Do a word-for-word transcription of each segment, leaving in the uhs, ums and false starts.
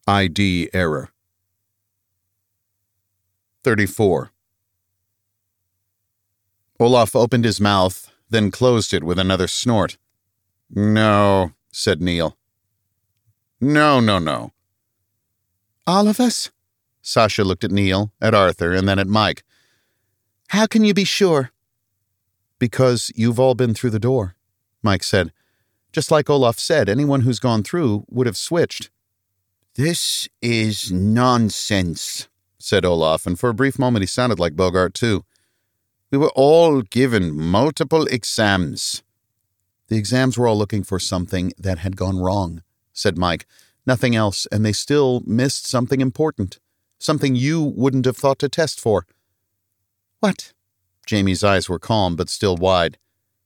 I D error. thirty-four. Olaf opened his mouth, then closed it with another snort. No, said Neil. No, no, no. All of us? Sasha looked at Neil, at Arthur, and then at Mike. How can you be sure? Because you've all been through the door, Mike said. Just like Olaf said, anyone who's gone through would have switched. This is nonsense, said Olaf, and for a brief moment he sounded like Bogart, too. We were all given multiple exams. The exams were all looking for something that had gone wrong, said Mike. Nothing else, and they still missed something important. Something you wouldn't have thought to test for. What? Jamie's eyes were calm, but still wide.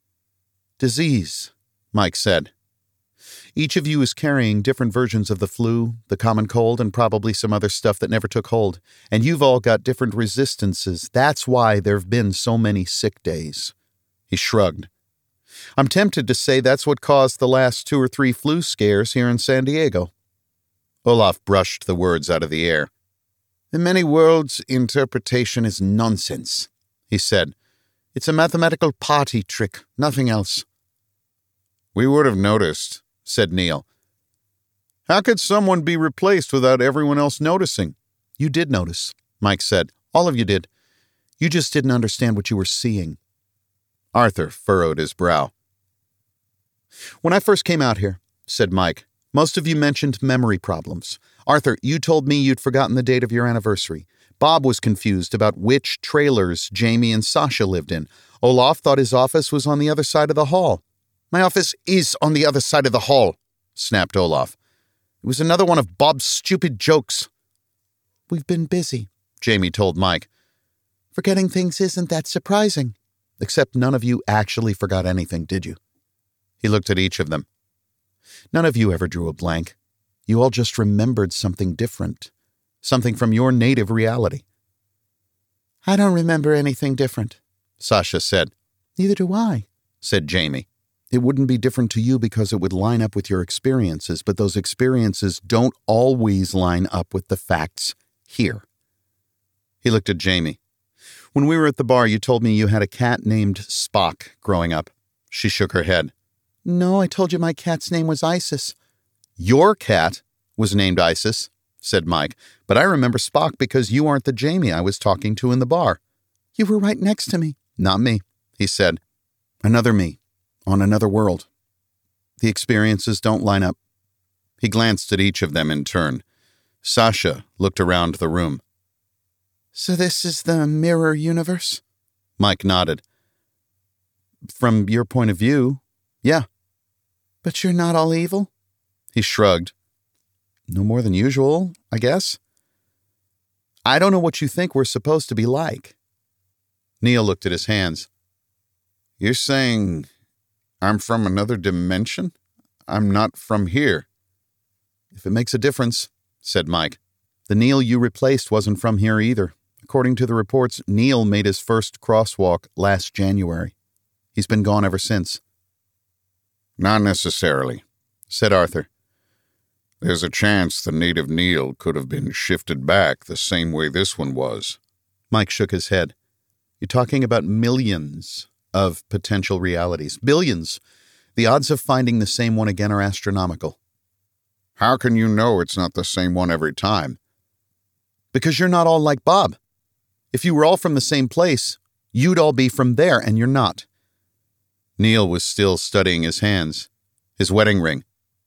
Disease, Mike said. Each of you is carrying different versions of the flu, the common cold, and probably some other stuff that never took hold. And you've all got different resistances. That's why there've been so many sick days. He shrugged. I'm tempted to say that's what caused the last two or three flu scares here in San Diego. Olaf brushed the words out of the air. The many worlds interpretation is nonsense, he said. It's a mathematical party trick, nothing else. We would have noticed, said Neil. How could someone be replaced without everyone else noticing? You did notice, Mike said. All of you did. You just didn't understand what you were seeing. Arthur furrowed his brow. When I first came out here, said Mike, most of you mentioned memory problems. Arthur, you told me you'd forgotten the date of your anniversary. Bob was confused about which trailers Jamie and Sasha lived in. Olaf thought his office was on the other side of the hall. My office is on the other side of the hall, snapped Olaf. It was another one of Bob's stupid jokes. We've been busy, Jamie told Mike. Forgetting things isn't that surprising. Except none of you actually forgot anything, did you? He looked at each of them. None of you ever drew a blank. You all just remembered something different. Something from your native reality. I don't remember anything different, Sasha said. Neither do I, said Jamie. It wouldn't be different to you because it would line up with your experiences, but those experiences don't always line up with the facts here. He looked at Jamie. When we were at the bar, you told me you had a cat named Spock growing up. She shook her head. No, I told you my cat's name was Isis. Your cat was named Isis, said Mike, but I remember Spock because you aren't the Jamie I was talking to in the bar. You were right next to me. Not me, he said. Another me. On another world. The experiences don't line up. He glanced at each of them in turn. Sasha looked around the room. So this is the mirror universe? Mike nodded. From your point of view, yeah. But you're not all evil? He shrugged. No more than usual, I guess. I don't know what you think we're supposed to be like. Neil looked at his hands. You're saying I'm from another dimension? I'm not from here. If it makes a difference, said Mike. The Neil you replaced wasn't from here either. According to the reports, Neil made his first crosswalk last January. He's been gone ever since. Not necessarily, said Arthur. There's a chance the native Neil could have been shifted back the same way this one was. Mike shook his head. You're talking about millions of potential realities. Billions. The odds of finding the same one again are astronomical. How can you know it's not the same one every time? Because you're not all like Bob. If you were all from the same place, you'd all be from there, and you're not. Neil was still studying his hands, his wedding ring.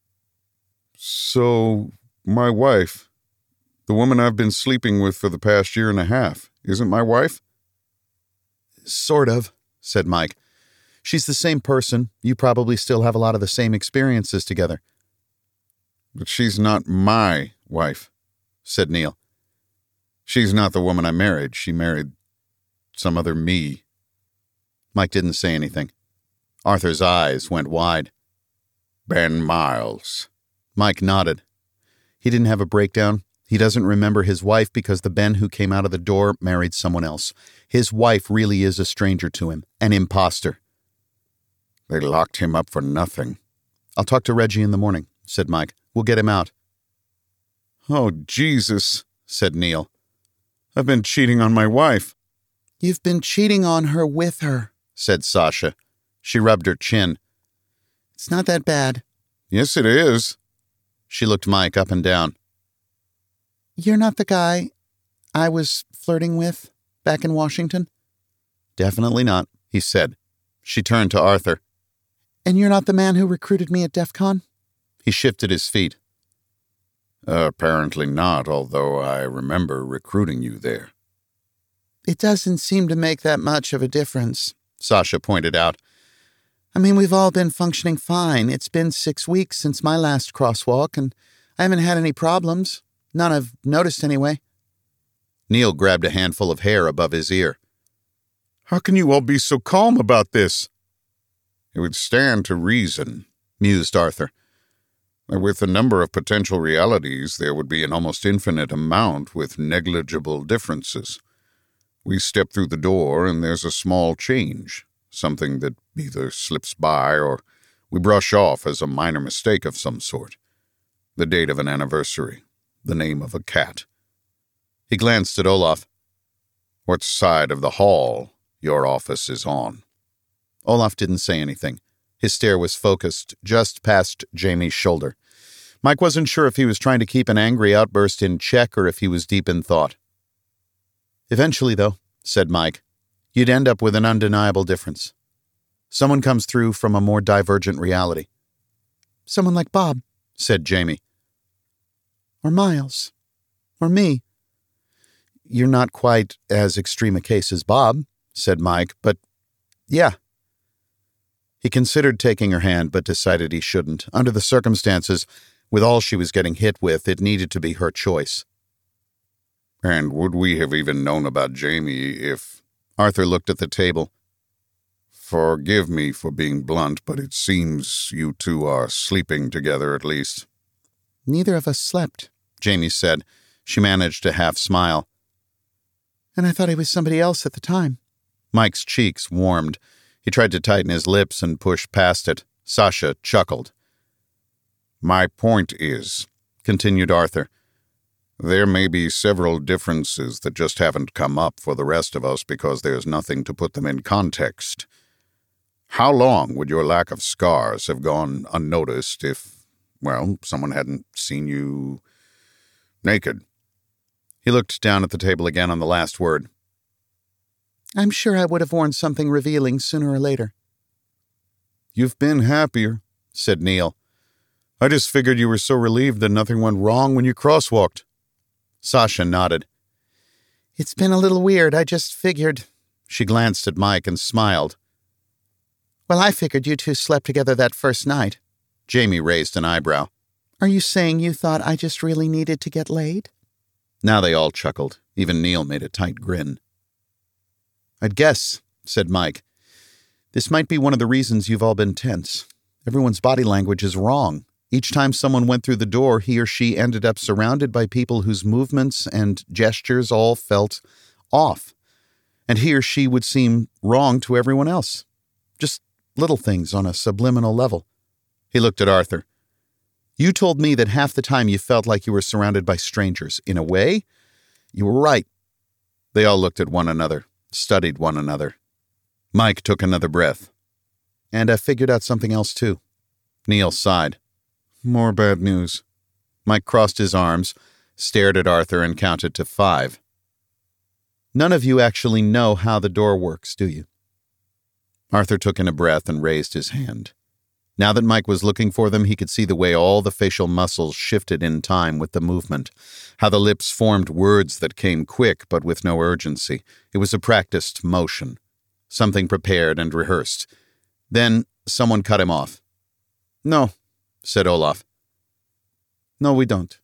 So, my wife, the woman I've been sleeping with for the past year and a half, isn't my wife? Sort of, said Mike. She's the same person. You probably still have a lot of the same experiences together. But she's not my wife, said Neil. She's not the woman I married. She married some other me. Mike didn't say anything. Arthur's eyes went wide. Ben Miles. Mike nodded. He didn't have a breakdown. He doesn't remember his wife because the Ben who came out of the door married someone else. His wife really is a stranger to him, an imposter. They locked him up for nothing. I'll talk to Reggie in the morning, said Mike. We'll get him out. Oh, Jesus, said Neil. I've been cheating on my wife. You've been cheating on her with her, said Sasha. She rubbed her chin. It's not that bad. Yes, it is. She looked Mike up and down. You're not the guy I was flirting with back in Washington? Definitely not, he said. She turned to Arthur. And you're not the man who recruited me at DEF CON? He shifted his feet. Uh, apparently not, although I remember recruiting you there. It doesn't seem to make that much of a difference, Sasha pointed out. I mean, we've all been functioning fine. It's been six weeks since my last crosswalk, and I haven't had any problems. None I've noticed anyway. Neil grabbed a handful of hair above his ear. How can you all be so calm about this? It would stand to reason, mused Arthur. With a number of potential realities, there would be an almost infinite amount with negligible differences. We step through the door and there's a small change, something that either slips by or we brush off as a minor mistake of some sort. The date of an anniversary, the name of a cat. He glanced at Olaf. What side of the hall your office is on? Olaf didn't say anything. His stare was focused just past Jamie's shoulder. Mike wasn't sure if he was trying to keep an angry outburst in check or if he was deep in thought. Eventually, though, said Mike, you'd end up with an undeniable difference. Someone comes through from a more divergent reality. Someone like Bob, said Jamie. Or Miles. Or me. You're not quite as extreme a case as Bob, said Mike, but yeah. He considered taking her hand, but decided he shouldn't. Under the circumstances, with all she was getting hit with, it needed to be her choice. And would we have even known about Jamie if... Arthur looked at the table. Forgive me for being blunt, but it seems you two are sleeping together at least. Neither of us slept, Jamie said. She managed to half smile. And I thought he was somebody else at the time. Mike's cheeks warmed. He tried to tighten his lips and push past it. Sasha chuckled. My point is, continued Arthur, there may be several differences that just haven't come up for the rest of us because there's nothing to put them in context. How long would your lack of scars have gone unnoticed if, well, someone hadn't seen you naked? He looked down at the table again on the last word. I'm sure I would have worn something revealing sooner or later. You've been happier, said Neil. I just figured you were so relieved that nothing went wrong when you crosswalked. Sasha nodded. It's been a little weird. I just figured... She glanced at Mike and smiled. Well, I figured you two slept together that first night. Jamie raised an eyebrow. Are you saying you thought I just really needed to get laid? Now they all chuckled. Even Neil made a tight grin. I'd guess, said Mike. This might be one of the reasons you've all been tense. Everyone's body language is wrong. Each time someone went through the door, he or she ended up surrounded by people whose movements and gestures all felt off. And he or she would seem wrong to everyone else. Just little things on a subliminal level. He looked at Arthur. You told me that half the time you felt like you were surrounded by strangers. In a way, you were right. They all looked at one another, studied one another. Mike took another breath. And I figured out something else, too. Neil sighed. More bad news. Mike crossed his arms, stared at Arthur, and counted to five. None of you actually know how the door works, do you? Arthur took in a breath and raised his hand. Now that Mike was looking for them, he could see the way all the facial muscles shifted in time with the movement, how the lips formed words that came quick but with no urgency. It was a practiced motion, something prepared and rehearsed. Then someone cut him off. No, said Olaf. No, we don't.